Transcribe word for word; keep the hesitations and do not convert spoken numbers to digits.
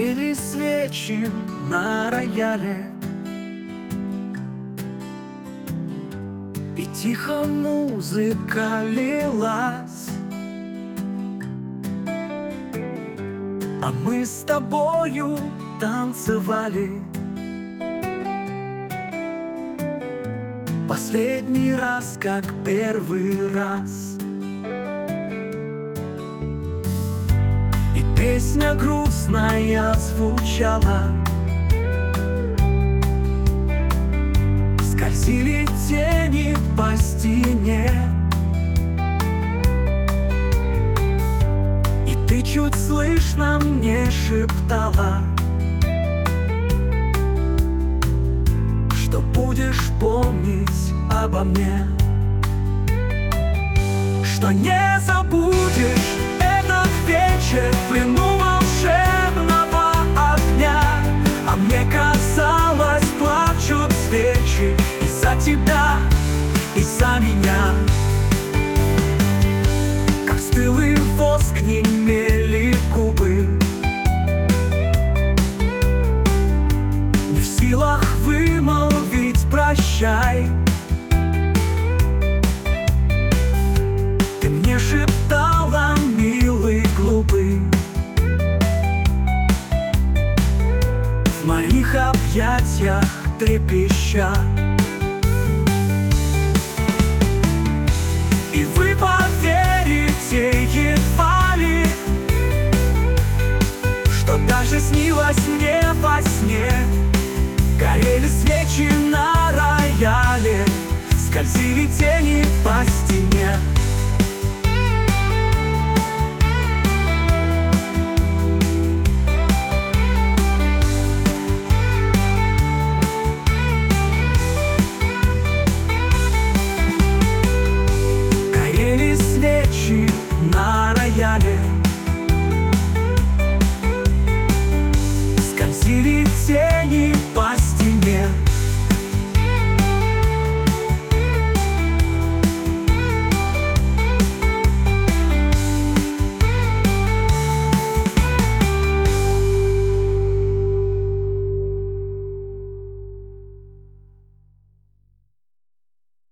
Горели свечи на рояле, и тихо музыка лилась, а мы с тобою танцевали. Последний раз, как первый раз. И песня грустная звучала, скользили тени по стене, и ты чуть слышно мне шептала, что будешь помнить обо мне, что не забудешь этот вечер в плену волшебного огня. А мне казалось, плачут свечи из-за тебя, из-за меня. Как стылый воск немели губы, не в силах вымолвить прощай. Ты мне шептала, милый, глупый, в моих объятиях трепеща. И вы поверите едва ли, что даже снилось мне во сне. Горели свечи на рояле, скользили тени по стене,